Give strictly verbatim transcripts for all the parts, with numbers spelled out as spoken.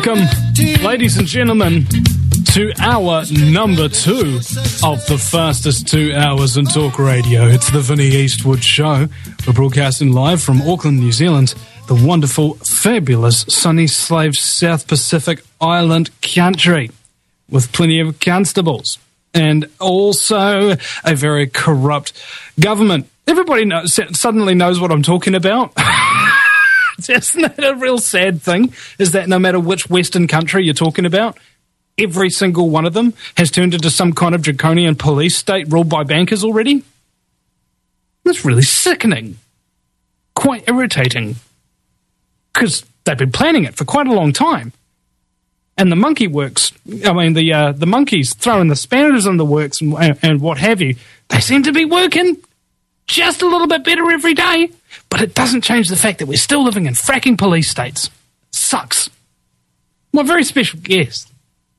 Welcome, ladies and gentlemen, to hour number two of the fastest two hours in talk radio. It's the Vinnie Eastwood Show. We're broadcasting live from Auckland, New Zealand, the wonderful, fabulous, sunny slave South Pacific Island country, with plenty of constables and also a very corrupt government. Everybody knows, suddenly knows what I'm talking about. Isn't that a real sad thing? Is that no matter which Western country you're talking about, every single one of them has turned into some kind of draconian police state ruled by bankers already? That's really sickening. Quite irritating. Because they've been planning it for quite a long time. And the monkey works, I mean, the uh, the monkeys throwing the spanners in the works and, and, and what have you, they seem to be working just a little bit better every day. But it doesn't change the fact that we're still living in fracking police states. Sucks. My very special guest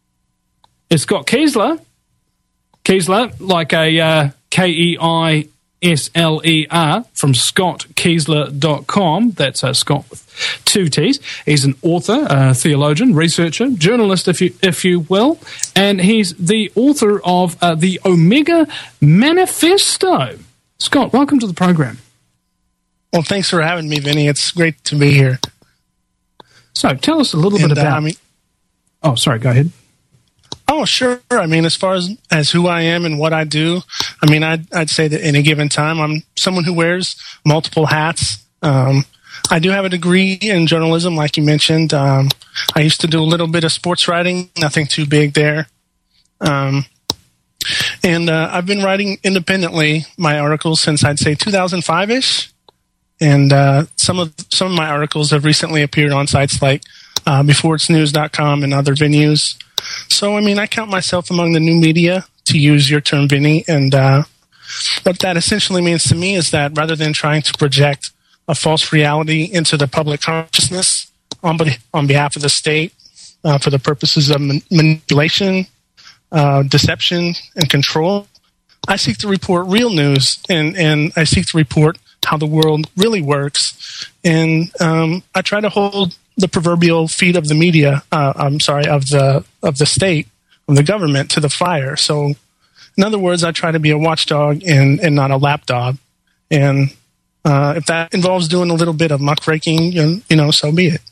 is Scott Keisler. Keisler, like a uh, K E I S L E R, from scott keisler dot com. That's uh, Scott with two T's. He's an author, uh, theologian, researcher, journalist, if you if you will, and he's the author of uh, the Omega Manifesto. Scott, welcome to the program. Well, thanks for having me, Vinny. It's great to be here. So, tell us a little and, bit about... Uh, I mean, oh, sorry, go ahead. Oh, sure. I mean, as far as, as who I am and what I do, I mean, I'd, I'd say that any given time, I'm someone who wears multiple hats. Um, I do have a degree in journalism, like you mentioned. Um, I used to do a little bit of sports writing, nothing too big there. Um, and uh, I've been writing independently my articles since, I'd say, two thousand five-ish. And uh, some of some of my articles have recently appeared on sites like uh, before it's news dot com and other venues. So, I mean, I count myself among the new media, to use your term, Vinny. And uh, what that essentially means to me is that rather than trying to project a false reality into the public consciousness on, be- on behalf of the state uh, for the purposes of man- manipulation, uh, deception, and control, I seek to report real news, and, and I seek to report how the world really works. And um, I try to hold the proverbial feet of the media, uh, I'm sorry, of the of the state, of the government, to the fire. So, in other words, I try to be a watchdog and, and not a lapdog. And uh, if that involves doing a little bit of muckraking, you know, so be it.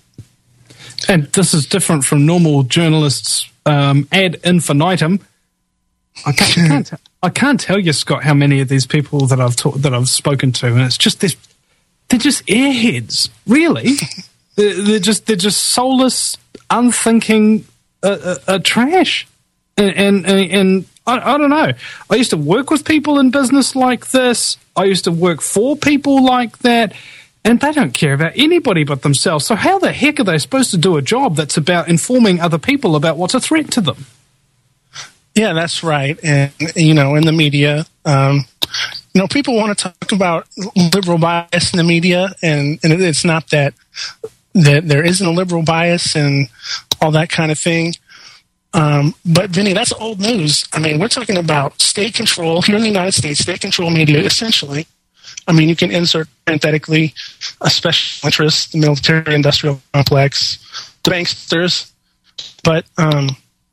And this is different from normal journalists um, ad infinitum. I can't, I, can't, I can't tell you, Scott, how many of these people that I've taught, that I've spoken to, and it's just this, they're just airheads, really. they're, they're just they're just soulless, unthinking uh, uh, uh, trash, and and, and, and I, I don't know. I used to work with people in business like this. I used to work for people like that, and they don't care about anybody but themselves. So how the heck are they supposed to do a job that's about informing other people about what's a threat to them? Yeah, that's right. And, you know, in the media, um, you know, people want to talk about liberal bias in the media, and, and it's not that, that there isn't a liberal bias and all that kind of thing. Um, but, Vinny, that's old news. I mean, we're talking about state control here in the United States, state control media, essentially. I mean, you can insert parenthetically a special interest, the military-industrial complex, the banksters, but... Um,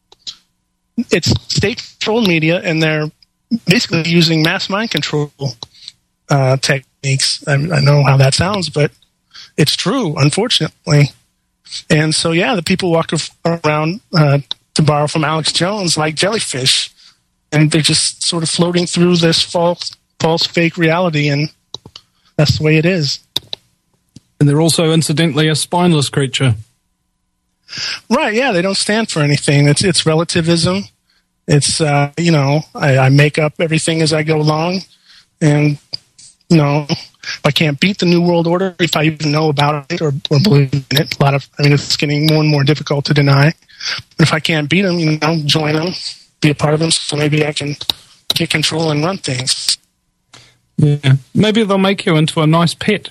it's state-controlled media, and they're basically using mass mind control uh, techniques. I, I know how that sounds, but it's true, unfortunately. And so, yeah, the people walk around, uh, to borrow from Alex Jones, like jellyfish, and they're just sort of floating through this false, false, fake reality, and that's the way it is. And they're also, incidentally, a spineless creature. Right, yeah, they don't stand for anything. It's it's relativism. It's, uh, you know, I, I make up everything as I go along. And, you know, if I can't beat the New World Order, if I even know about it or, or believe in it, a lot of, I mean, it's getting more and more difficult to deny. But if I can't beat them, you know, join them, be a part of them, so maybe I can get control and run things. Yeah, maybe they'll make you into a nice pet.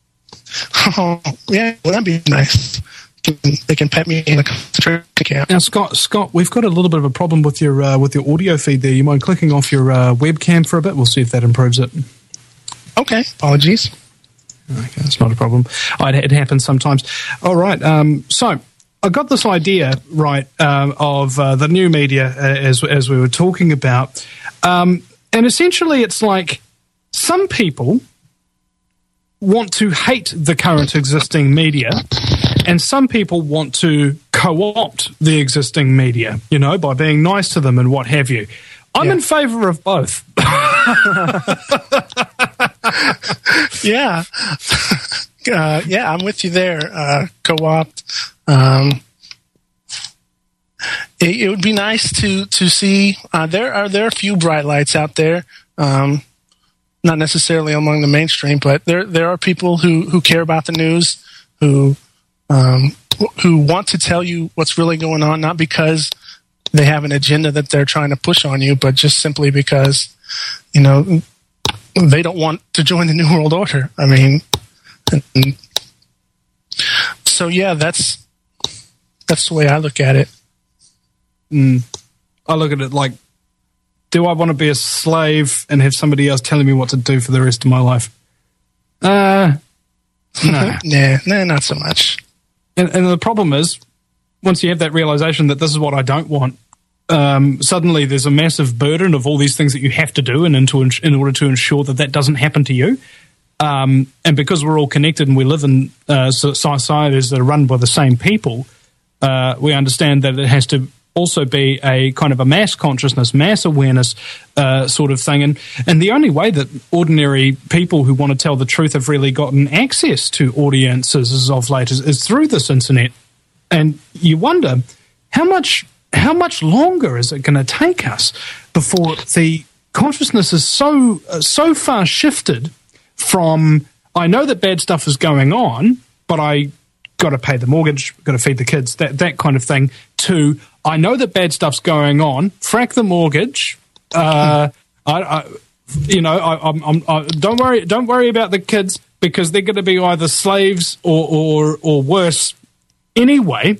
Oh, yeah, well, that'd be nice. They can pet me in a concentration camp. Now, Scott, Scott, we've got a little bit of a problem with your uh, with your audio feed there. You mind clicking off your uh, webcam for a bit? We'll see if that improves it. Okay, apologies. Okay, that's not a problem. Oh, it, it happens sometimes. All right, um, so I got this idea, right, um, of uh, the new media, uh, as as we were talking about. Um, and essentially it's like some people want to hate the current existing media, and some people want to co-opt the existing media, you know, by being nice to them and what have you. I'm yeah. in favour of both. yeah. Uh, yeah, I'm with you there. Uh, co-opt. Um, it, it would be nice to to see. Uh, there are there are a few bright lights out there. Um, not necessarily among the mainstream, but there there are people who, who care about the news, who um, who want to tell you what's really going on, not because they have an agenda that they're trying to push on you, but just simply because, you know, they don't want to join the New World Order. I mean, and, so yeah, that's that's the way I look at it. Mm. I look at it like, do I want to be a slave and have somebody else telling me what to do for the rest of my life? Uh, no. nah, nah, not so much. And, and the problem is, once you have that realization that this is what I don't want, um, suddenly there's a massive burden of all these things that you have to do in, into, in order to ensure that that doesn't happen to you. Um, and because we're all connected and we live in uh, societies that are run by the same people, uh, we understand that it has to also be a kind of a mass consciousness, mass awareness uh, sort of thing. And, and the only way that ordinary people who want to tell the truth have really gotten access to audiences as of late is, is through this internet. And you wonder, how much how much longer is it going to take us before the consciousness is so uh, so far shifted from, I know that bad stuff is going on, but I got to pay the mortgage, got to feed the kids, that that kind of thing, to, I know that bad stuff's going on, frack the mortgage, uh, I, I, you know, I, I'm, I'm, I, don't worry, don't worry about the kids because they're going to be either slaves or, or, or worse. Anyway,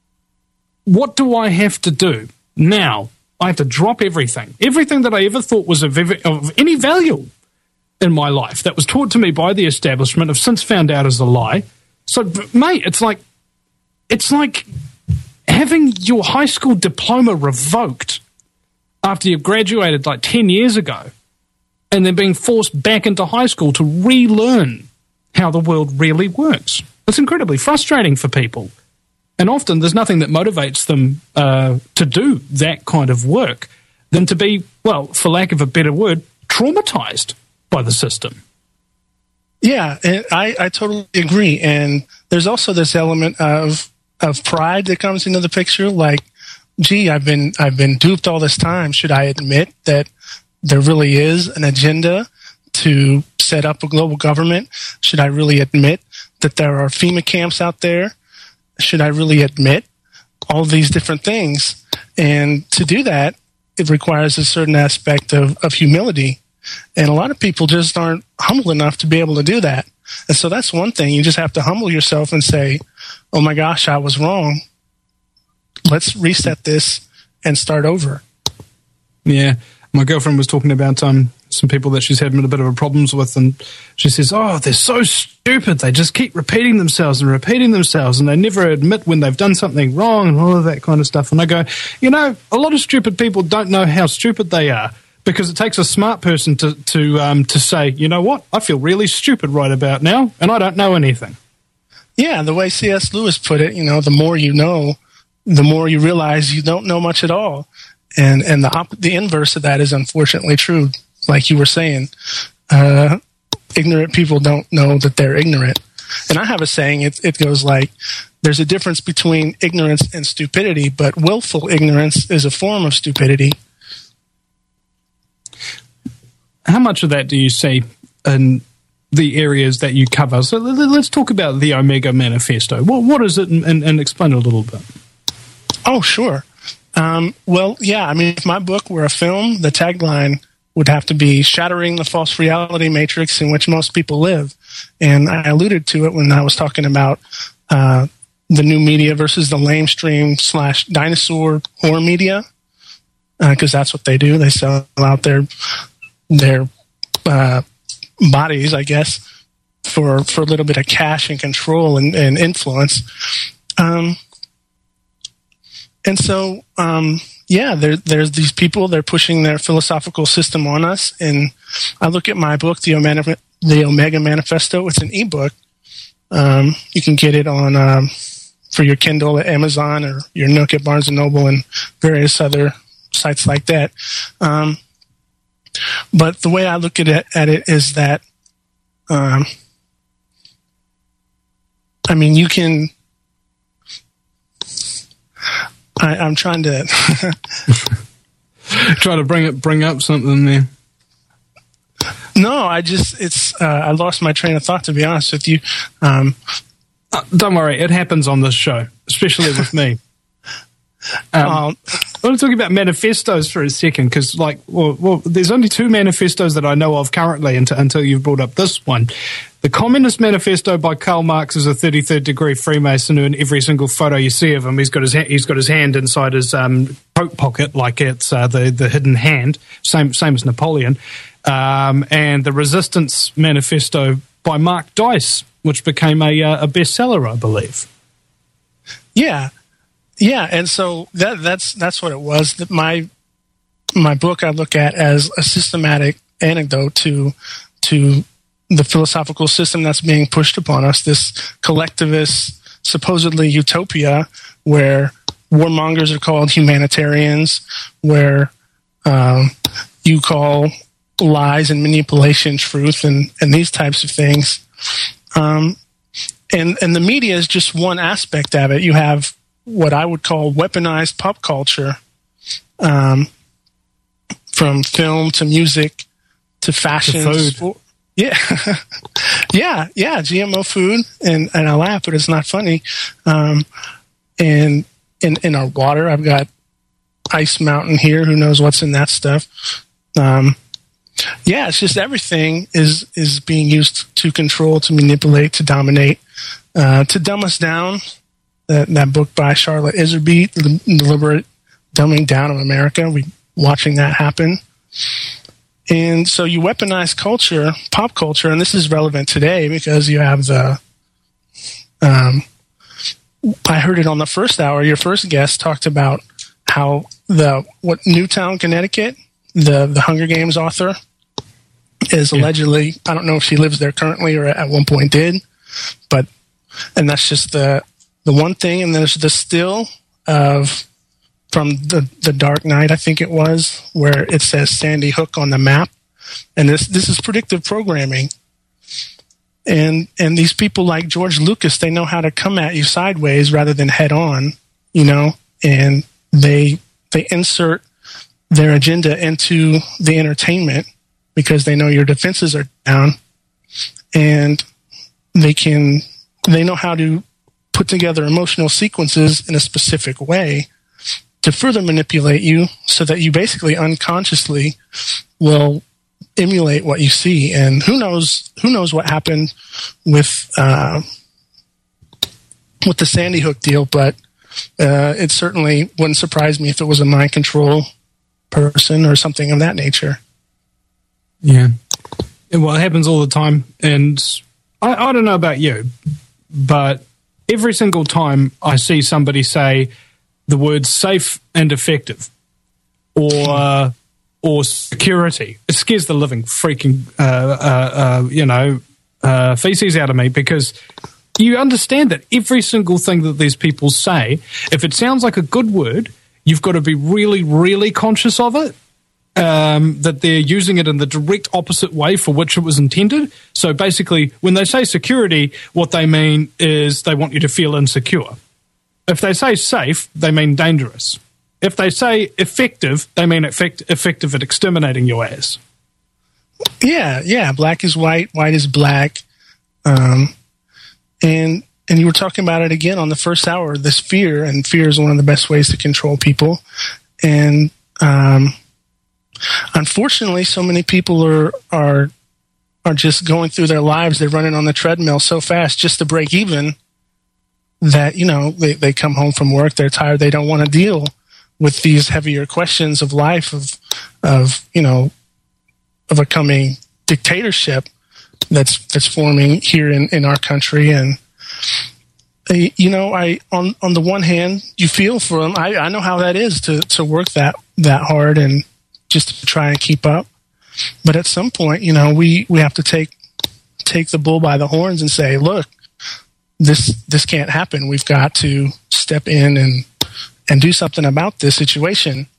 what do I have to do now? I have to drop everything, everything that I ever thought was of, of any value in my life that was taught to me by the establishment. I've since found out as a lie. So, mate, it's like it's like having your high school diploma revoked after you've graduated like ten years ago, and then being forced back into high school to relearn how the world really works. It's incredibly frustrating for people. And often there's nothing that motivates them uh, to do that kind of work than to be, well, for lack of a better word, traumatized by the system. Yeah, and I, I totally agree. And there's also this element of of pride that comes into the picture. Like, gee, I've been I've been duped all this time. Should I admit that there really is an agenda to set up a global government? Should I really admit that there are FEMA camps out there? Should I really admit all these different things? And to do that, it requires a certain aspect of, of humility. And a lot of people just aren't humble enough to be able to do that. And so that's one thing. You just have to humble yourself and say, oh my gosh, I was wrong. Let's reset this and start over. Yeah. My girlfriend was talking about um, some people that she's had a bit of a problems with, and she says, oh, they're so stupid. They just keep repeating themselves and repeating themselves, and they never admit when they've done something wrong and all of that kind of stuff. And I go, you know, a lot of stupid people don't know how stupid they are, because it takes a smart person to to um, to say, you know what, I feel really stupid right about now, and I don't know anything. Yeah, the way C S Lewis put it, you know, the more you know, the more you realize you don't know much at all. And and the op- the inverse of that is unfortunately true. Like you were saying, uh, ignorant people don't know that they're ignorant. And I have a saying, it, it goes like, there's a difference between ignorance and stupidity, but willful ignorance is a form of stupidity. How much of that do you see in the areas that you cover? So let's talk about the Omega Manifesto. What, what is it, and, and, and explain it a little bit. Oh, sure. Um, well, yeah, I mean, if my book were a film, the tagline would have to be shattering the false reality matrix in which most people live. And I alluded to it when I was talking about uh, the new media versus the lamestream slash dinosaur horror media, because uh, that's what they do. They sell out their their uh, bodies, I guess, for, for a little bit of cash and control and, and influence. Um, and so, um, yeah, there, there's these people, they're pushing their philosophical system on us. And I look at my book, The Omega, the Omega Manifesto. It's an ebook. Um, you can get it on, um, for your Kindle at Amazon or your Nook at Barnes and Noble and various other sites like that. Um, but the way I look at it, at it is that, um, I mean, you can, I, I'm trying to try to bring it, bring up something there. No, I just, it's, uh, I lost my train of thought, to be honest with you. Um, uh, don't worry, it happens on this show, especially with me. Um, um, I want to talk about manifestos for a second, because, like, well, well, there's only two manifestos that I know of currently until, until you've brought up this one. The Communist Manifesto by Karl Marx is a thirty-third degree Freemason who, in every single photo you see of him, he's got his ha- he's got his hand inside his um, coat pocket, like it's uh, the the hidden hand, same same as Napoleon. Um, and the Resistance Manifesto by Mark Dice, which became a uh, a bestseller, I believe. Yeah. Yeah, and so that that's that's what it was. That my my book I look at as a systematic antidote to to the philosophical system that's being pushed upon us, this collectivist, supposedly utopia, where warmongers are called humanitarians, where um, you call lies and manipulation truth, and, and these types of things. Um, and and the media is just one aspect of it. You have what I would call weaponized pop culture, um, from film to music to fashion. To food. Sport. Yeah. yeah, yeah, G M O food, and, and I laugh, but it's not funny. Um, and in, in our water, I've got Ice Mountain here. Who knows what's in that stuff? Um, yeah, it's just everything is, is being used to control, to manipulate, to dominate, uh, to dumb us down. That, that book by Charlotte Iserbyt, The Deliberate Dumbing Down of America, we watching that happen. And so you weaponize culture, pop culture, and this is relevant today because you have the, um, I heard it on the first hour, your first guest talked about how the, what, Newtown, Connecticut, the, the Hunger Games author is yeah. allegedly, I don't know if she lives there currently or at one point did, but, and that's just the, the one thing. And there's the still of, from the, the Dark Knight, I think it was, where it says Sandy Hook on the map. And this this is predictive programming. And and these people like George Lucas, they know how to come at you sideways rather than head on, you know, and they they insert their agenda into the entertainment because they know your defenses are down, and they can they know how to put together emotional sequences in a specific way to further manipulate you so that you basically unconsciously will emulate what you see. And who knows who knows what happened with uh, with the Sandy Hook deal, but uh, it certainly wouldn't surprise me if it was a mind control person or something of that nature. Yeah. Well, it happens all the time. And I, I don't know about you, but every single time I see somebody say the words safe and effective or uh, or security, it scares the living freaking uh, uh, uh, you know uh, feces out of me, because you understand that every single thing that these people say, if it sounds like a good word, you've got to be really, really conscious of it, um, that they're using it in the direct opposite way for which it was intended. So basically, when they say security, what they mean is they want you to feel insecure. If they say safe, they mean dangerous. If they say effective, they mean effect- effective at exterminating your ass. Yeah, yeah. Black is white, white is black. Um, and and you were talking about it again on the first hour, this fear, and fear is one of the best ways to control people. And um, unfortunately, so many people are are are just going through their lives. They're running on the treadmill so fast just to break even, that, you know, they, they come home from work, they're tired, they don't want to deal with these heavier questions of life, of, of, you know, of a coming dictatorship that's, that's forming here in, in our country. And, you know, I on on the one hand, you feel for them. I, I know how that is to, to work that that hard and just to try and keep up. But at some point, you know, we, we have to take take the bull by the horns and say, look, this this can't happen. We've got to step in and and do something about this situation.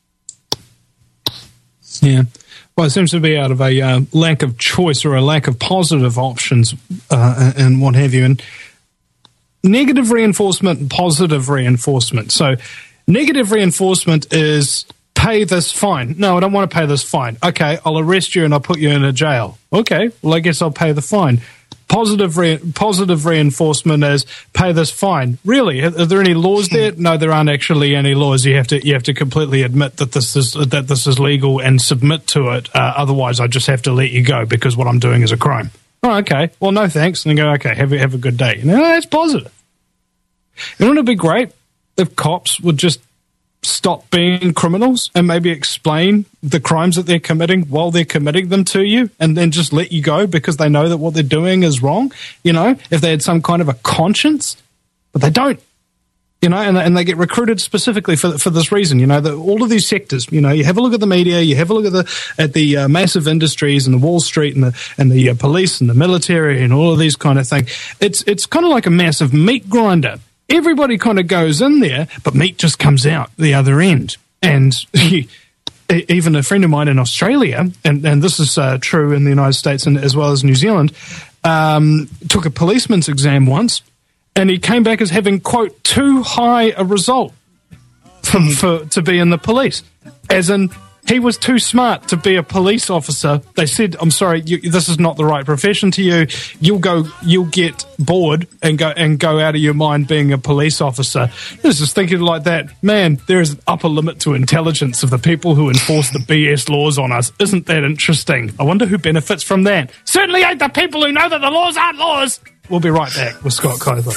Yeah. Well, it seems to be out of a uh, lack of choice or a lack of positive options uh, and what have you. And negative reinforcement and positive reinforcement. So negative reinforcement is pay this fine. No, I don't want to pay this fine. Okay, I'll arrest you and I'll put you in a jail. Okay, well, I guess I'll pay the fine. Positive re- positive reinforcement is pay this fine. Really? Are there any laws there? No, there aren't actually any laws. You have to you have to completely admit that this is that this is legal and submit to it. Uh, otherwise, I just have to let you go because what I'm doing is a crime. Oh, okay. Well, no thanks. And then go, okay, have a, have a good day. No, that's positive. You know what would be great? If cops would just stop being criminals and maybe explain the crimes that they're committing while they're committing them to you and then just let you go because they know that what they're doing is wrong. You know, if they had some kind of a conscience, but they don't. You know, and, and they get recruited specifically for for this reason. You know, the, all of these sectors. You know, you have a look at the media, you have a look at the at the uh, massive industries and the Wall Street and the and the uh, police and the military and all of these kind of things. It's it's kind of like a massive meat grinder. Everybody kind of goes in there, but meat just comes out the other end. And even a friend of mine in Australia, and and this is uh, true in the United States and as well as New Zealand, um, took a policeman's exam once. And he came back as having, quote, too high a result for, for, to be in the police. As in, he was too smart to be a police officer. They said, I'm sorry, you, this is not the right profession to you. You'll go, you'll get bored and go and go out of your mind being a police officer. I was just thinking like that, man, there is an upper limit to intelligence of the people who enforce the B S laws on us. Isn't that interesting? I wonder who benefits from that. Certainly ain't the people who know that the laws aren't laws. We'll be right back with Scott Kaiser.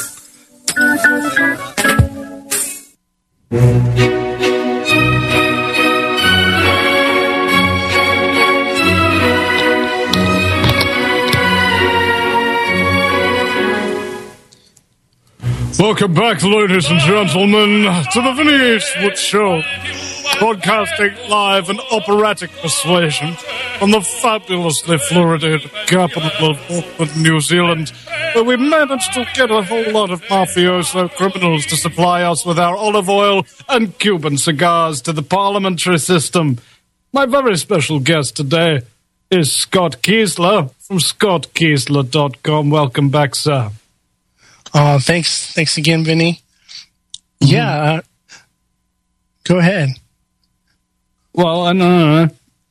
Welcome back, ladies and gentlemen, to the Vinny Eastwood Show, broadcasting live and operatic persuasion from the fabulously fluoridated capital of Auckland, New Zealand, where we managed to get a whole lot of mafioso criminals to supply us with our olive oil and Cuban cigars to the parliamentary system. My very special guest today is Scott Kiesler from scott kiesler dot com. Welcome back, sir. Oh, thanks. Thanks again, Vinny. Mm-hmm. Yeah. Uh, go ahead. Well, I know.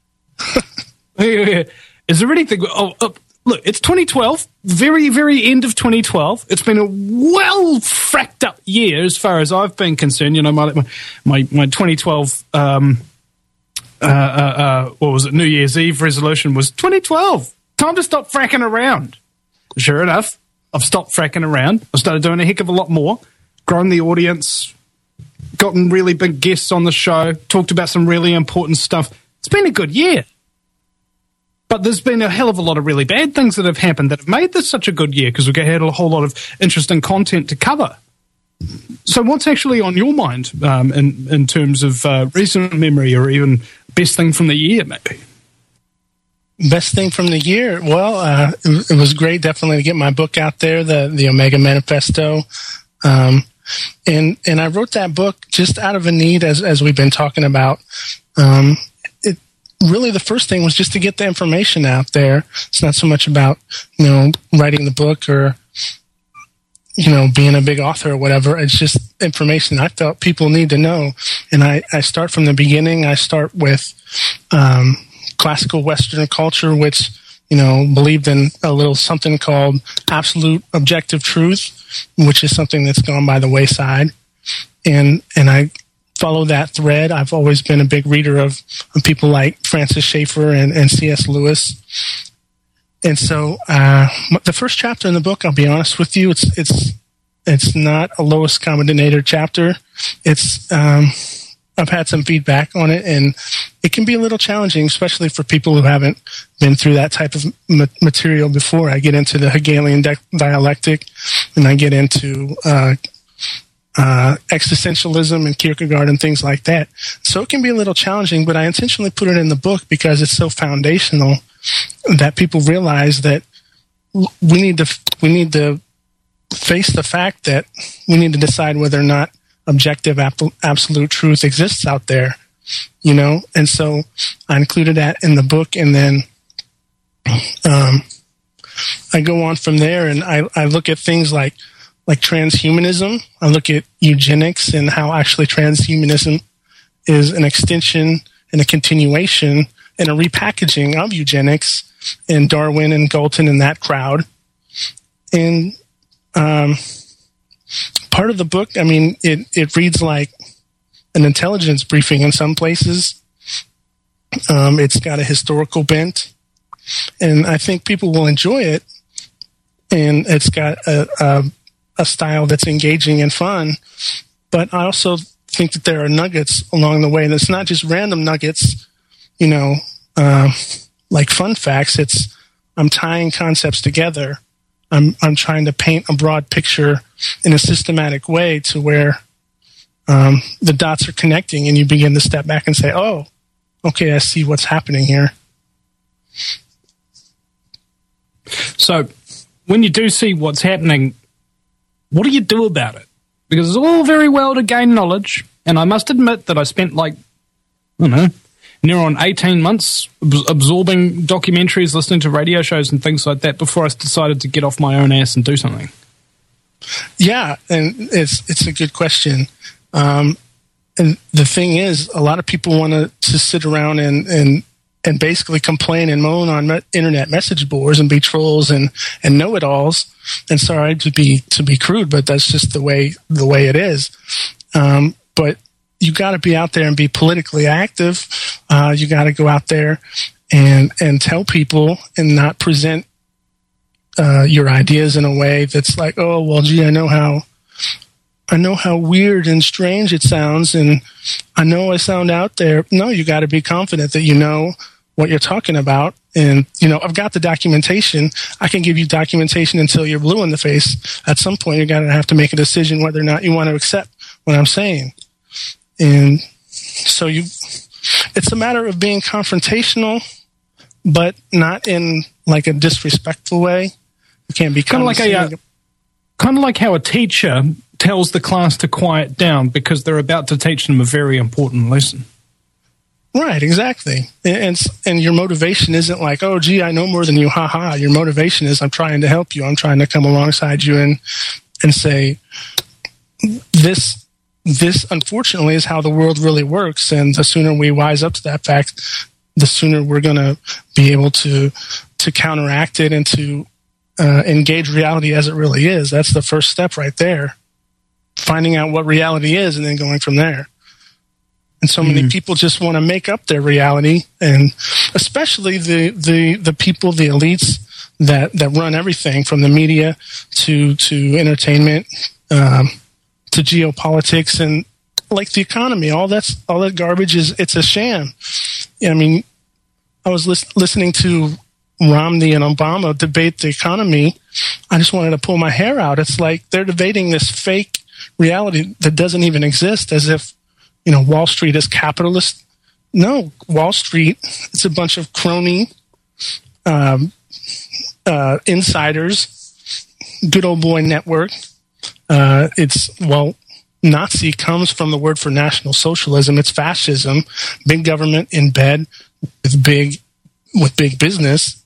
Is there anything? Oh, oh, look, it's twenty twelve. Very, very end of twenty twelve. It's been a well fracked up year as far as I've been concerned. You know, my my, my twenty twelve. Um, uh, uh, uh, what was it? New Year's Eve resolution was twenty twelve. Time to stop fracking around. Sure enough, I've stopped fracking around. I've started doing a heck of a lot more. Grown the audience. Gotten really big guests on the show. Talked about some really important stuff. It's been a good year. But there's been a hell of a lot of really bad things that have happened that have made this such a good year because we've had a whole lot of interesting content to cover. So what's actually on your mind um, in, in terms of uh, recent memory or even best thing from the year, maybe? Best thing from the year? Well, uh, it, it was great definitely to get my book out there, the, the Omega Manifesto. Um, and and I wrote that book just out of a need, as, as we've been talking about. Um, it really, the first thing was just to get the information out there. It's not so much about, you know, writing the book or, you know, being a big author or whatever. It's just information I felt people need to know. And I, I start from the beginning. I start with um, classical Western culture, which, you know, believed in a little something called absolute objective truth, which is something that's gone by the wayside. And and I follow that thread. I've always been a big reader of, of people like Francis Schaeffer and, and C S Lewis. And so uh, the first chapter in the book, I'll be honest with you, it's it's it's not a lowest common denominator chapter. It's um, I've had some feedback on it, and it can be a little challenging, especially for people who haven't been through that type of ma- material before. I get into the Hegelian di- dialectic and I get into uh, uh, existentialism and Kierkegaard and things like that. So it can be a little challenging, but I intentionally put it in the book because it's so foundational that people realize that we need to we need to face the fact that we need to decide whether or not objective ap- absolute truth exists out there, you know. And so I included that in the book, and then um, I go on from there, and I, I look at things like like transhumanism. I look at eugenics and how actually transhumanism is an extension and a continuation and a repackaging of eugenics, and Darwin and Galton and that crowd. And um, part of the book, I mean, it, it reads like an intelligence briefing in some places. Um, it's got a historical bent, and I think people will enjoy it. And it's got a, a, a style that's engaging and fun. But I also think that there are nuggets along the way. And it's not just random nuggets, you know, uh, like fun facts. It's I'm tying concepts together. I'm I'm trying to paint a broad picture in a systematic way to where um, the dots are connecting, and you begin to step back and say, "Oh, okay, I see what's happening here." So, when you do see what's happening, what do you do about it? Because it's all very well to gain knowledge, and I must admit that I spent like I don't know. near on eighteen months absorbing documentaries, listening to radio shows and things like that before I decided to get off my own ass and do something. Yeah, and it's it's a good question. Um, and the thing is, a lot of people want to, to sit around and, and and basically complain and moan on me- internet message boards and be trolls and, and know-it-alls. And sorry to be to be crude, but that's just the way the way it is. Um, but you got to be out there and be politically active. Uh, you got to go out there and and tell people and not present uh, your ideas in a way that's like, oh, well, gee, I know how I know how weird and strange it sounds, and I know I sound out there. No, you got to be confident that you know what you're talking about. And, you know, I've got the documentation. I can give you documentation until you're blue in the face. At some point, you're going to have to make a decision whether or not you want to accept what I'm saying. And so you, it's a matter of being confrontational, but not in like a disrespectful way. You can't be kind of like a, uh, kind of like how a teacher tells the class to quiet down because they're about to teach them a very important lesson. Right, exactly. And and your motivation isn't like, oh, gee, I know more than you, ha ha. Your motivation is, I'm trying to help you. I'm trying to come alongside you and and say, this. This, unfortunately, is how the world really works, and the sooner we wise up to that fact, the sooner we're going to be able to to counteract it and to uh, engage reality as it really is. That's the first step right there, finding out what reality is and then going from there. And so many mm-hmm. people just want to make up their reality, and especially the, the, the people, the elites that, that run everything from the media to, to entertainment, um, to geopolitics and like the economy. All that's all that garbage is. It's a sham. I mean, I was lis- listening to Romney and Obama debate the economy. I just wanted to pull my hair out. It's like they're debating this fake reality that doesn't even exist, as if, you know, Wall Street is capitalist. No, Wall Street, it's a bunch of crony um, uh, insiders, good old boy network. Uh, it's, well, Nazi comes from the word for National Socialism. It's fascism, big government in bed with big, with big business.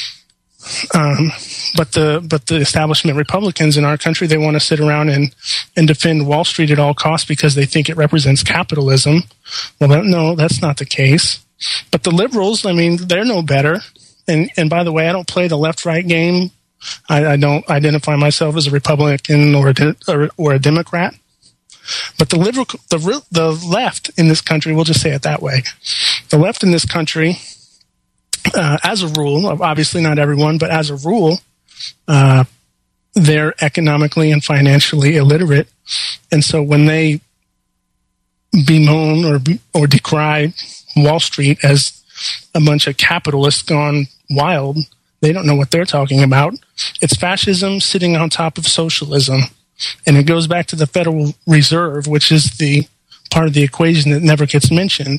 Um, but the, but the establishment Republicans in our country, they want to sit around and, and defend Wall Street at all costs because they think it represents capitalism. Well, that, no, that's not the case. But the liberals, I mean, they're no better. And, and by the way, I don't play the left-right game. I, I don't identify myself as a Republican or a, de- or, or a Democrat, but the liberal, the the left in this country, we'll just say it that way. The left in this country, uh, as a rule, obviously not everyone, but as a rule, uh, they're economically and financially illiterate, and so when they bemoan or or decry Wall Street as a bunch of capitalists gone wild, They don't know what they're talking about. It's fascism sitting on top of socialism. And it goes back to the Federal Reserve, which is the part of the equation that never gets mentioned.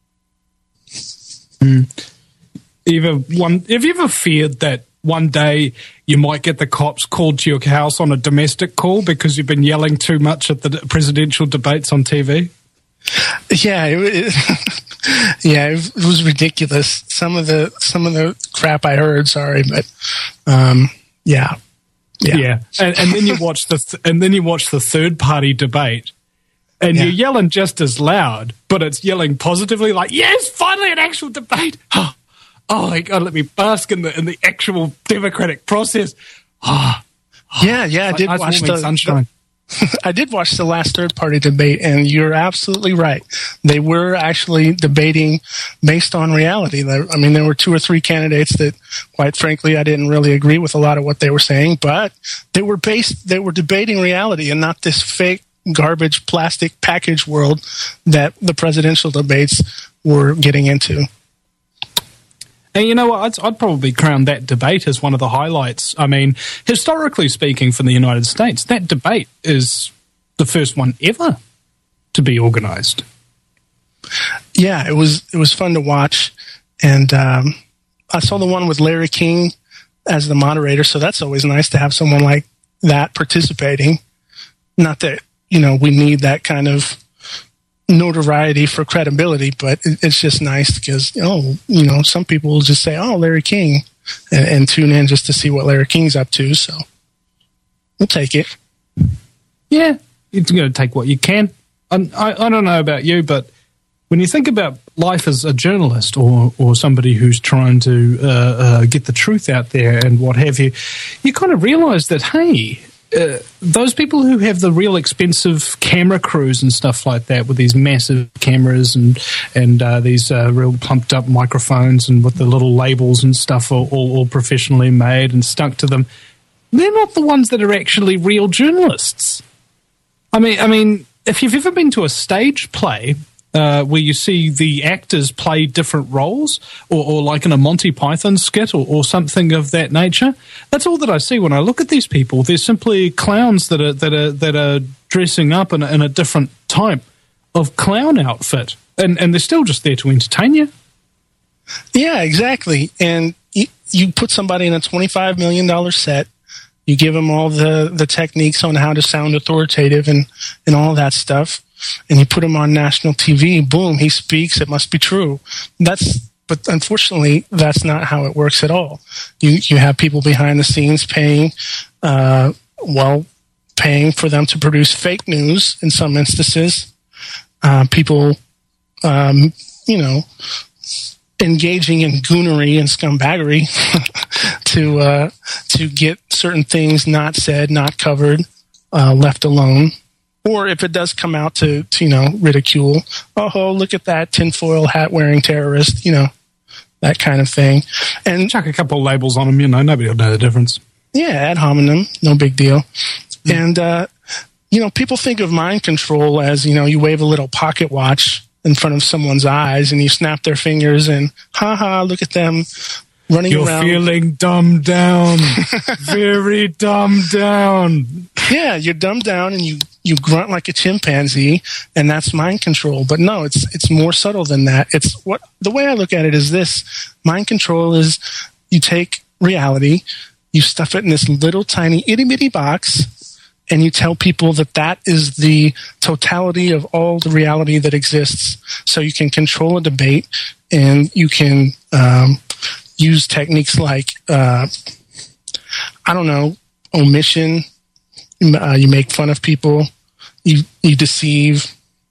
Mm. Ever one, have you ever feared that one day you might get the cops called to your house on a domestic call because you've been yelling too much at the presidential debates on T V? Yeah, it, it, yeah, it was ridiculous. Some of the some of the crap I heard. Sorry, but um, yeah, yeah, yeah. And, and then you watch the th- and then you watch the third party debate, and yeah. you're yelling just as loud, but it's yelling positively, like, "Yes, finally an actual debate." Oh, oh my God, let me bask in the in the actual democratic process. Oh, yeah, yeah, I did nice watch the sunshine. The, I did watch the last third-party debate, and you're absolutely right. They were actually debating based on reality. I mean, there were two or three candidates that, quite frankly, I didn't really agree with a lot of what they were saying, but they were based, they were debating reality and not this fake garbage plastic package world that the presidential debates were getting into. And you know what? I'd, I'd probably crown that debate as one of the highlights. I mean, historically speaking, from the United States, that debate is the first one ever to be organized. Yeah, it was it was fun to watch. And um, I saw the one with Larry King as the moderator, so that's always nice to have someone like that participating. Not that, you know, we need that kind of notoriety for credibility, but it's just nice because, oh, you know, some people will just say, oh, Larry King, and, and tune in just to see what Larry King's up to. So we'll take it. Yeah, it's going to take what you can. I, I, I don't know about you, but when you think about life as a journalist or, or somebody who's trying to uh, uh, get the truth out there and what have you, you kind of realize that, hey, Uh, those people who have the real expensive camera crews and stuff like that with these massive cameras and and uh, these uh, real pumped up microphones and with the little labels and stuff all, all, all professionally made and stuck to them, they're not the ones that are actually real journalists. I mean, I mean, if you've ever been to a stage play uh, where you see the actors play different roles, or, or like in a Monty Python skit or, or something of that nature, that's all that I see when I look at these people. They're simply clowns that are that are that are dressing up in a, in a different type of clown outfit, and and they're still just there to entertain you. Yeah, exactly. And you, you put somebody in a twenty-five million dollars set. You give them all the, the techniques on how to sound authoritative and, and all that stuff. And you put him on national T V, boom, he speaks, it must be true. That's, but unfortunately, that's not how it works at all. You you have people behind the scenes paying, uh, well, paying for them to produce fake news in some instances. Uh, people, um, you know, engaging in goonery and scumbaggery to uh, to get certain things not said, not covered, uh, left alone. Or if it does come out to, to, you know, ridicule, oh, look at that tinfoil hat-wearing terrorist, you know, that kind of thing. And chuck a couple of labels on them, you know, nobody will know the difference. Yeah, ad hominem, no big deal. Mm. And, uh, you know, people think of mind control as, you know, you wave a little pocket watch in front of someone's eyes and you snap their fingers and, ha-ha, look at them running You're around. You're feeling dumbed down, very dumbed down. Yeah, you're dumbed down and you, you grunt like a chimpanzee, and that's mind control. But no, it's it's more subtle than that. It's what the way I look at it is this: mind control is you take reality, you stuff it in this little tiny itty bitty box, and you tell people that that is the totality of all the reality that exists. So you can control a debate, and you can um, use techniques like uh, I don't know, omission. Uh, you make fun of people, you you deceive,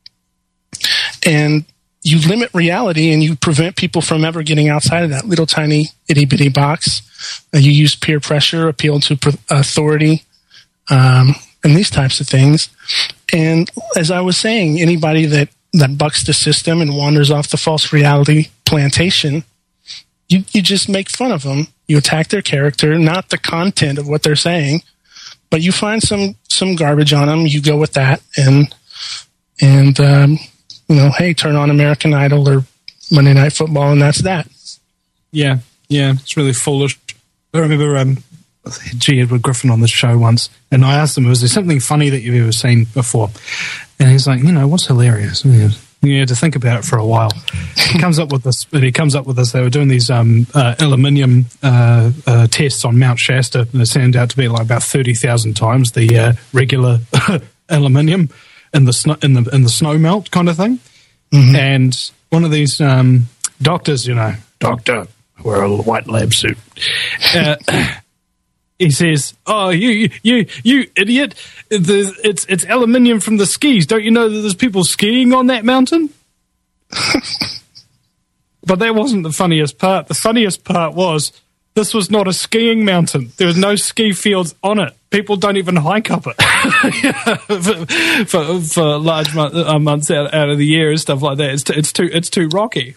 and you limit reality, and you prevent people from ever getting outside of that little tiny itty bitty box. Uh, you use peer pressure, appeal to pr- authority, um, and these types of things. And as I was saying, anybody that, that bucks the system and wanders off the false reality plantation, you, you just make fun of them. You attack their character, not the content of what they're saying. But you find some, some garbage on them, you go with that, and and um, you know, hey, turn on American Idol or Monday Night Football, and that's that. Yeah, yeah, it's really foolish. I remember um, G. Edward Griffin on the show once, and I asked him, was there something funny that you've ever seen before? And he's like, you know, what's hilarious? And you had to think about it for a while. He comes up with this. He comes up with this. They were doing these um, uh, aluminium uh, uh, tests on Mount Shasta, and it turned out to be like about thirty thousand times the uh, regular aluminium in the snow in the in the snow melt kind of thing. Mm-hmm. And one of these um, doctors, you know, doctor, wear a white lab suit. Uh, He says, "Oh, you, you, you idiot! The, it's it's aluminium from the skis. Don't you know that there's people skiing on that mountain?" But that wasn't the funniest part. The funniest part was this was not a skiing mountain. There was no ski fields on it. People don't even hike up it for, for, for large month, uh, months out, out of the year and stuff like that. It's, t- it's too it's too rocky.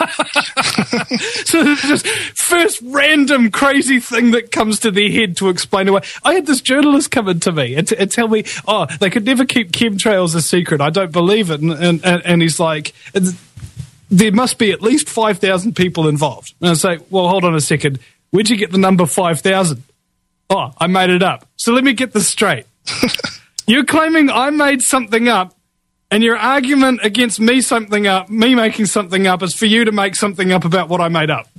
So it's just first random crazy thing that comes to their head to explain away. I had this journalist come in to me and, t- and tell me, oh, they could never keep chemtrails a secret. I don't believe it. And, and, and he's like, there must be at least five thousand people involved. And I say, well, hold on a second. Where'd you get the number five thousand? Oh, I made it up. So let me get this straight. You're claiming I made something up, and your argument against me something up, me making something up, is for you to make something up about what I made up.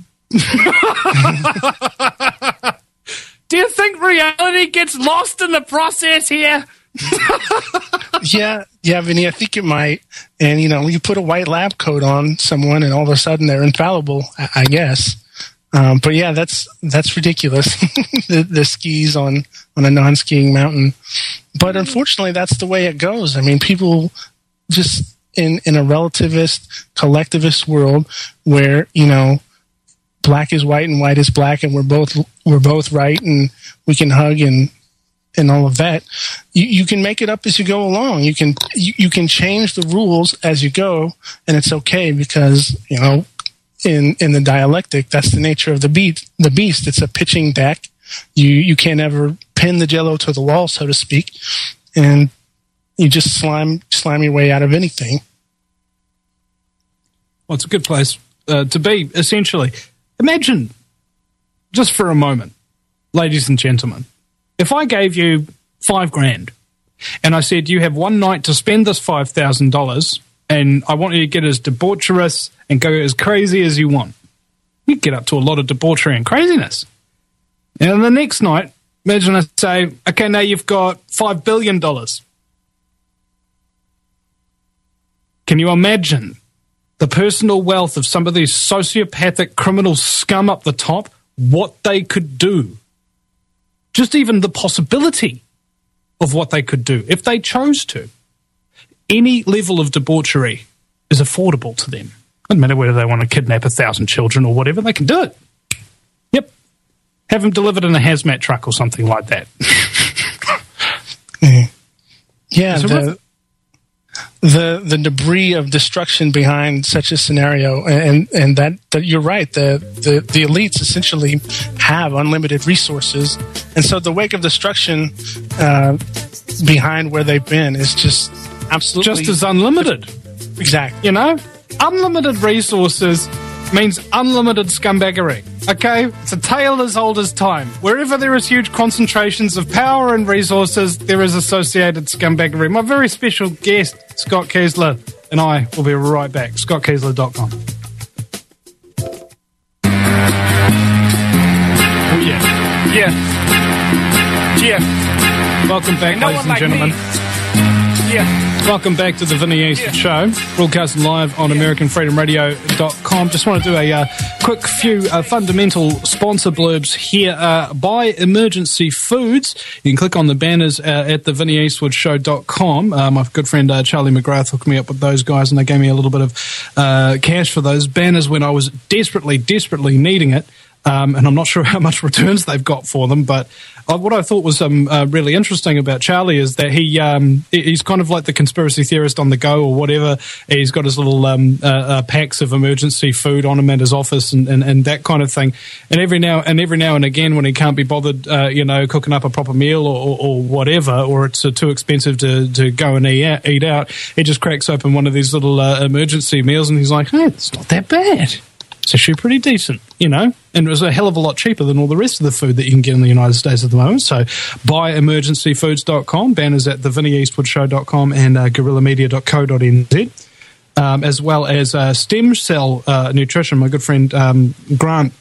Do you think reality gets lost in the process here? yeah, yeah, Vinny, I think it might. And, you know, you put a white lab coat on someone and all of a sudden they're infallible, I, I guess. Um, but yeah, that's that's ridiculous. the, the skis on, on a non-skiing mountain. But unfortunately, that's the way it goes. I mean, people just in, in a relativist, collectivist world where, you know, black is white and white is black and we're both we're both right and we can hug and and all of that. You, you can make it up as you go along. You can you, you can change the rules as you go, and it's okay because, you know, in in the dialectic, that's the nature of the beat the beast. It's a pitching deck. You you can't ever pin the jello to the wall, so to speak, and you just slime slime your way out of anything. Well, it's a good place uh, to be, essentially. Imagine, just for a moment, ladies and gentlemen, if I gave you five grand and I said you have one night to spend this five thousand dollars and I want you to get as debaucherous and go as crazy as you want. You get up to a lot of debauchery and craziness. And the next night, imagine I say, okay, now you've got five billion dollars. Can you imagine the personal wealth of some of these sociopathic criminal scum up the top, what they could do? Just even the possibility of what they could do if they chose to. Any level of debauchery is affordable to them. Doesn't matter whether they want to kidnap a thousand children or whatever, they can do it. Yep. Have them delivered in a hazmat truck or something like that. yeah, yeah the, the the debris of destruction behind such a scenario, and and that, that you're right. The, the the elites essentially have unlimited resources, and so the wake of destruction uh, behind where they've been is just absolutely just as unlimited. Exactly. You know, unlimited resources means unlimited scumbaggery. Okay, it's a tale as old as time. Wherever there is huge concentrations of power and resources, there is associated scumbaggery. My very special guest, Scott Kiesler, and I will be right back. scott kiesler dot com. Oh, yeah. Yeah. Yeah. Welcome back, no ladies and like gentlemen. Me. Yeah. Welcome back to the Vinny Eastwood yeah. Show, broadcasting live on yeah. American Freedom Radio dot com. Just want to do a uh, quick few uh, fundamental sponsor blurbs here. Uh, by Emergency Foods. You can click on the banners uh, at the Vinny Eastwood Show dot com. Uh, my good friend uh, Charlie McGrath hooked me up with those guys, and they gave me a little bit of uh, cash for those banners when I was desperately, desperately needing it. Um, and I'm not sure how much returns they've got for them, but uh, what I thought was um, uh, really interesting about Charlie is that he um, he's kind of like the conspiracy theorist on the go or whatever. He's got his little um, uh, uh, packs of emergency food on him at his office and, and, and that kind of thing. And every now and every now and again, when he can't be bothered, uh, you know, cooking up a proper meal or, or, or whatever, or it's uh, too expensive to, to go and eat out, eat out, he just cracks open one of these little uh, emergency meals and he's like, "Hey, it's not that bad." It's actually pretty decent, you know, and it was a hell of a lot cheaper than all the rest of the food that you can get in the United States at the moment. So buy emergency foods dot com, banners at the vinnie eastwood show dot com and uh, guerrilla media dot co dot n z, um, as well as uh, Stem Cell uh, Nutrition. My good friend um, Grant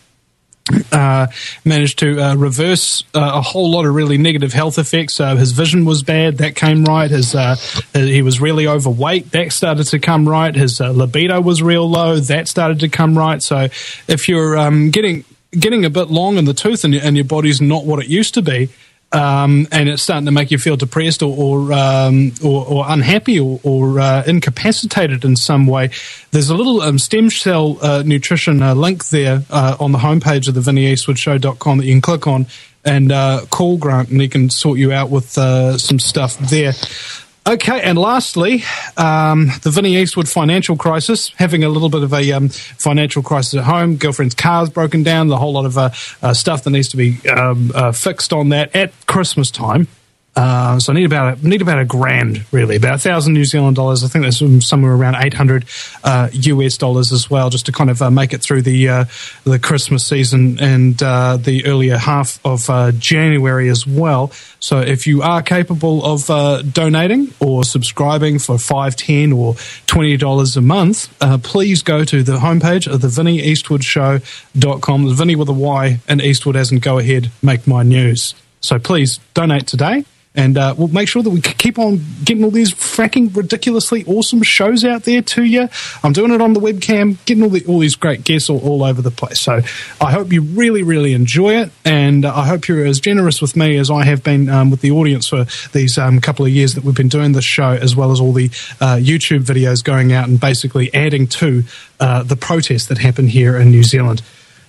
Uh, managed to uh, reverse uh, a whole lot of really negative health effects. Uh, his vision was bad, that came right. His uh, he was really overweight, that started to come right. His uh, libido was real low, that started to come right. So if you're um, getting getting a bit long in the tooth and, and your body's not what it used to be, um, and it's starting to make you feel depressed or or, um, or, or unhappy or, or uh, incapacitated in some way, there's a little um, stem cell uh, nutrition uh, link there uh, on the homepage of the vinnie eastwood show dot com that you can click on and uh, call Grant, and he can sort you out with uh, some stuff there. Okay, and lastly, um, the Vinnie Eastwood financial crisis, having a little bit of a um, financial crisis at home. Girlfriend's car's broken down, the whole lot of uh, uh, stuff that needs to be um, uh, fixed on that at Christmas time. Uh, so I need about a, need about a grand, really, about a thousand New Zealand dollars. I think that's somewhere around eight hundred uh, U S dollars as well, just to kind of uh, make it through the uh, the Christmas season and uh, the earlier half of uh, January as well. So if you are capable of uh, donating or subscribing for five, ten, or twenty dollars a month, uh, please go to the homepage of the vinnie eastwood show dot com. The Vinnie with a Y and Eastwood as in go ahead, make my news. So please donate today. And uh, we'll make sure that we keep on getting all these fracking ridiculously awesome shows out there to you. I'm doing it on the webcam, getting all, the, all these great guests all, all over the place. So I hope you really, really enjoy it. And uh, I hope you're as generous with me as I have been um, with the audience for these um, couple of years that we've been doing this show, as well as all the uh, YouTube videos going out and basically adding to uh, the protests that happen here in New Zealand.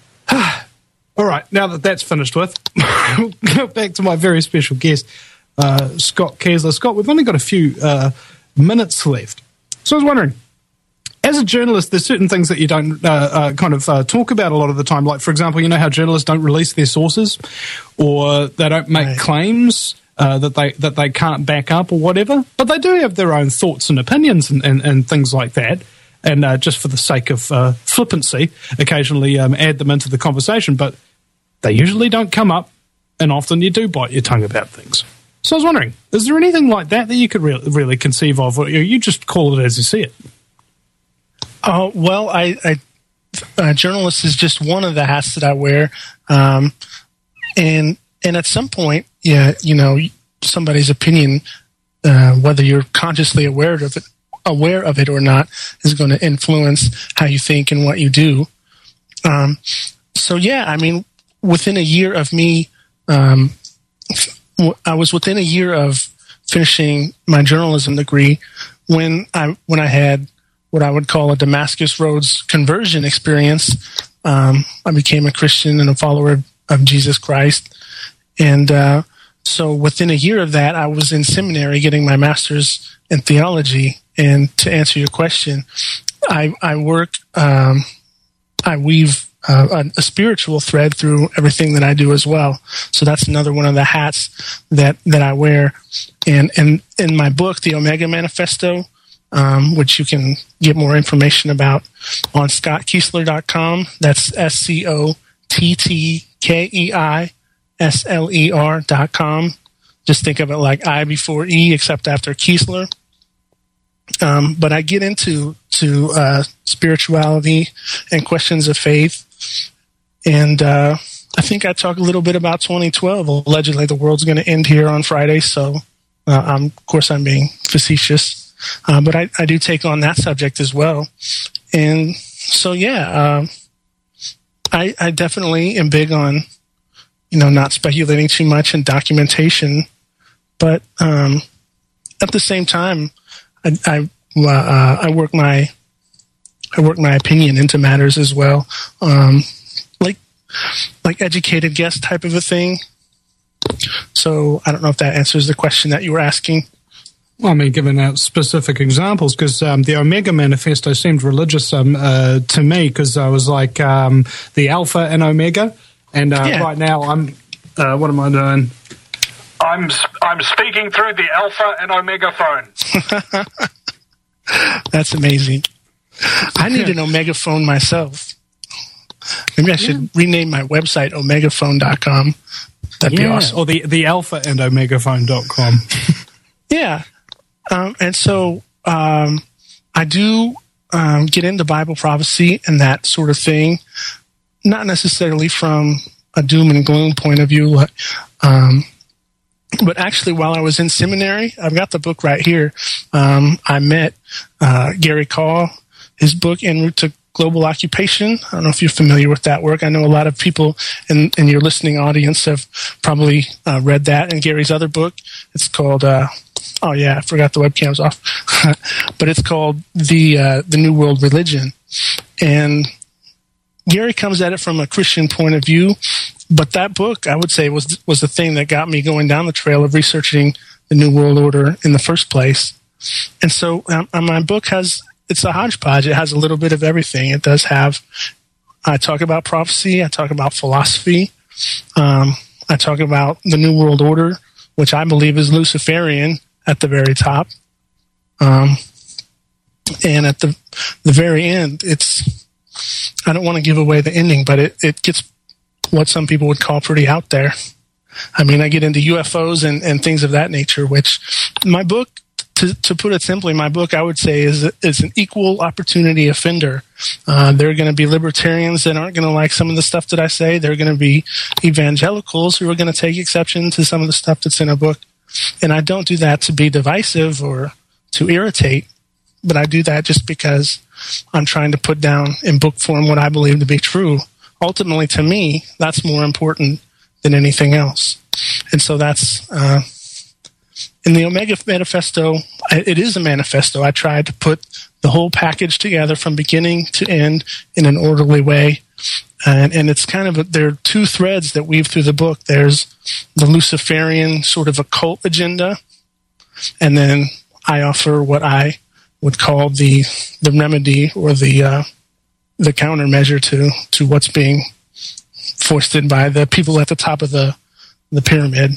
All right, now that that's finished with, we'll go back to my very special guest, Uh, Scott Kessler. Scott, we've only got a few uh, minutes left. So I was wondering, as a journalist, there's certain things that you don't uh, uh, kind of uh, talk about a lot of the time. Like, for example, you know how journalists don't release their sources, or they don't make right. claims uh, that they that they can't back up or whatever. But they do have their own thoughts and opinions and, and, and things like that. And uh, just for the sake of uh, flippancy, occasionally um, add them into the conversation. But they usually don't come up, and often you do bite your tongue about things. So I was wondering, is there anything like that that you could re- really conceive of, or you just call it as you see it? Oh, uh, well, I, I uh, journalist is just one of the hats that I wear, um, and and at some point, yeah, you know, somebody's opinion, uh, whether you're consciously aware of it, aware of it or not, is going to influence how you think and what you do. Um, so yeah, I mean, within a year of me. Um, I was within a year of finishing my journalism degree when I when I had what I would call a Damascus Roads conversion experience. Um, I became a Christian and a follower of, of Jesus Christ, and uh, so within a year of that, I was in seminary getting my master's in theology. And to answer your question, I, I work, um, I weave. Uh, a, a spiritual thread through everything that I do as well. So that's another one of the hats that, that I wear. And, and in my book, The Omega Manifesto, um, which you can get more information about on scott keisler dot com. That's S C O T T K E I S L E R dot com. Just think of it like I before E, except after Keisler. Um, but I get into to uh, spirituality and questions of faith. And uh, I think I talk a little bit about twenty twelve. Allegedly, the world's going to end here on Friday, so uh, I'm, of course I'm being facetious. Uh, but I, I do take on that subject as well. And so, yeah, uh, I, I definitely am big on, you know, not speculating too much and documentation. But um, at the same time, I I, uh, I work my I work my opinion into matters as well, um, like like educated guess type of a thing. So I don't know if that answers the question that you were asking. Well, I mean, giving out specific examples, because um, the Omega Manifesto seemed religious um, uh, to me, because I was like um, the Alpha and Omega, and uh, yeah. right now I'm. Uh, what am I doing? I'm I'm speaking through the Alpha and Omega phone. That's amazing. I need an Omega phone myself. Maybe I should yeah. rename my website omegaphone dot com. That'd yeah. be awesome. Or the, the alpha and omegaphone dot com. yeah. Um, and so um, I do um, get into Bible prophecy and that sort of thing, not necessarily from a doom and gloom point of view, but, um, but actually while I was in seminary, I've got the book right here. Um, I met uh, Gary Call, his book, En Route to Global Occupation. I don't know if you're familiar with that work. I know a lot of people in, in your listening audience have probably uh, read that and Gary's other book. It's called, uh, oh yeah, I forgot the webcam's off, but it's called The uh, The New World Religion. And Gary comes at it from a Christian point of view, but that book, I would say, was was the thing that got me going down the trail of researching the New World Order in the first place. And so um, my book has, it's a hodgepodge. It has a little bit of everything. It does have, I talk about prophecy, I talk about philosophy, um, I talk about the New World Order, which I believe is Luciferian at the very top. Um, and at the the very end, it's, I don't want to give away the ending, but it, it gets what some people would call pretty out there. I mean, I get into U F Os and, and things of that nature, which my book, to, to put it simply, my book, I would say, is is an equal opportunity offender. Uh, there are going to be libertarians that aren't going to like some of the stuff that I say. There are going to be evangelicals who are going to take exception to some of the stuff that's in a book. And I don't do that to be divisive or to irritate, but I do that just because I'm trying to put down in book form what I believe to be true. Ultimately, to me, that's more important than anything else. And so that's, uh, in the Omega Manifesto, it is a manifesto. I tried to put the whole package together from beginning to end in an orderly way. And, and it's kind of, a, there are two threads that weave through the book. There's the Luciferian sort of occult agenda, and then I offer what I would call the the remedy or the uh, the countermeasure to to what's being foisted by the people at the top of the the pyramid.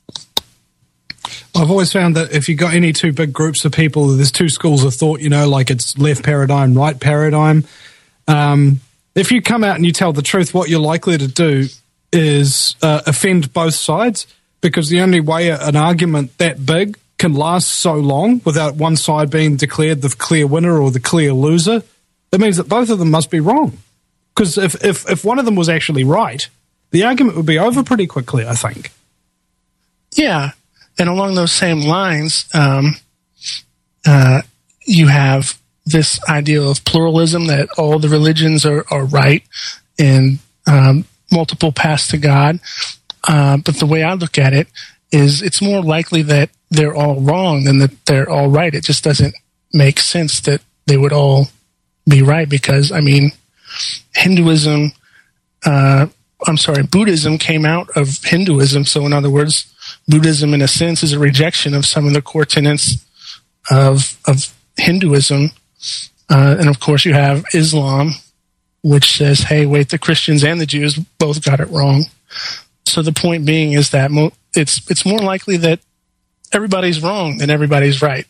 I've always found that if you've got any two big groups of people, there's two schools of thought, you know, like it's left paradigm, right paradigm. Um, if you come out and you tell the truth, what you're likely to do is uh, offend both sides, because the only way an argument that big can last so long without one side being declared the clear winner or the clear loser, it means that both of them must be wrong. Because if, if, if one of them was actually right, the argument would be over pretty quickly, I think. Yeah. And along those same lines, um, uh, you have this idea of pluralism, that all the religions are, are right and um, multiple paths to God. Uh, but the way I look at it is it's more likely that they're all wrong than that they're all right. It just doesn't make sense that they would all be right because, I mean, Hinduism, uh, I'm sorry, Buddhism came out of Hinduism. So in other words, Buddhism, in a sense, is a rejection of some of the core tenets of of Hinduism. Uh, and, of course, you have Islam, which says, hey, wait, the Christians and the Jews both got it wrong. So the point being is that mo- it's it's more likely that everybody's wrong than everybody's right.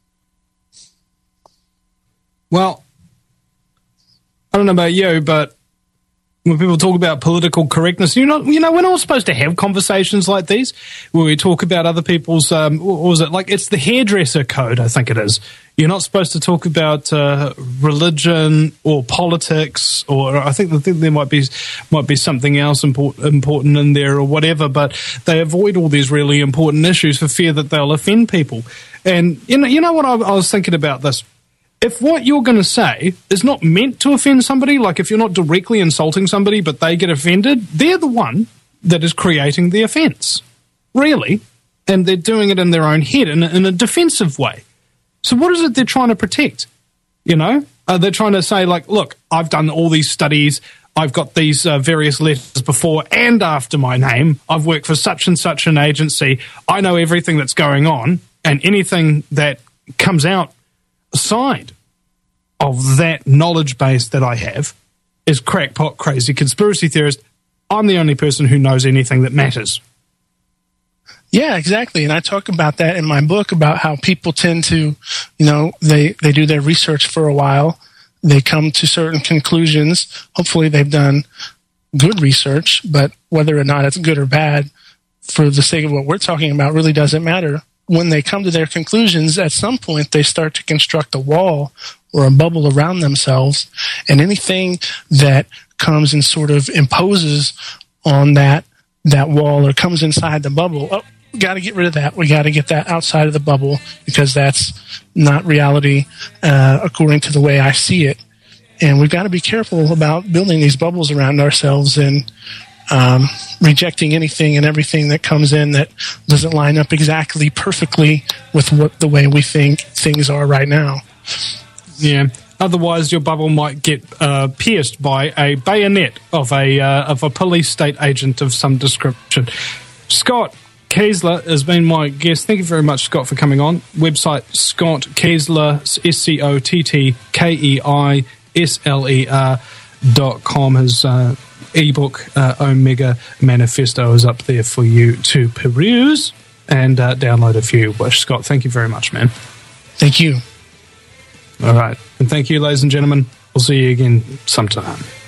Well, I don't know about you, but when people talk about political correctness, you know, you know, we're not supposed to have conversations like these where we talk about other people's, um, what was it, like it's the hairdresser code, I think it is. You're not supposed to talk about uh, religion or politics, or I think, I think there might be might be something else import, important in there or whatever, but they avoid all these really important issues for fear that they'll offend people. And you know, you know what I, I was thinking about this? If what you're going to say is not meant to offend somebody, like if you're not directly insulting somebody but they get offended, they're the one that is creating the offense, really, and they're doing it in their own head in a, in a defensive way. So what is it they're trying to protect? You know, uh, they're trying to say, like, look, I've done all these studies, I've got these uh, various letters before and after my name, I've worked for such and such an agency, I know everything that's going on, and anything that comes out aside of that knowledge base that I have is crackpot, crazy conspiracy theorist. I'm the only person who knows anything that matters. Yeah, exactly. And I talk about that in my book, about how people tend to, you know, they, they do their research for a while, they come to certain conclusions. Hopefully they've done good research, but whether or not it's good or bad, for the sake of what we're talking about, really doesn't matter. When they come to their conclusions, at some point they start to construct a wall or a bubble around themselves, and anything that comes and sort of imposes on that that wall or comes inside the bubble, oh, we got to get rid of that. We got to get that outside of the bubble because that's not reality uh, according to the way I see it. And we've got to be careful about building these bubbles around ourselves and um, rejecting anything and everything that comes in that doesn't line up exactly perfectly with what the way we think things are right now. Yeah. Otherwise, your bubble might get uh, pierced by a bayonet of a uh, of a police state agent of some description. Scott Kaesler has been my guest. Thank you very much, Scott, for coming on. Website Scott Kaesler, S C O T T K E I S L E R dot com. His uh, ebook, uh, Omega Manifesto, is up there for you to peruse and uh, download if you wish. Scott, thank you very much, man. Thank you. All right. And thank you, ladies and gentlemen. We'll see you again sometime.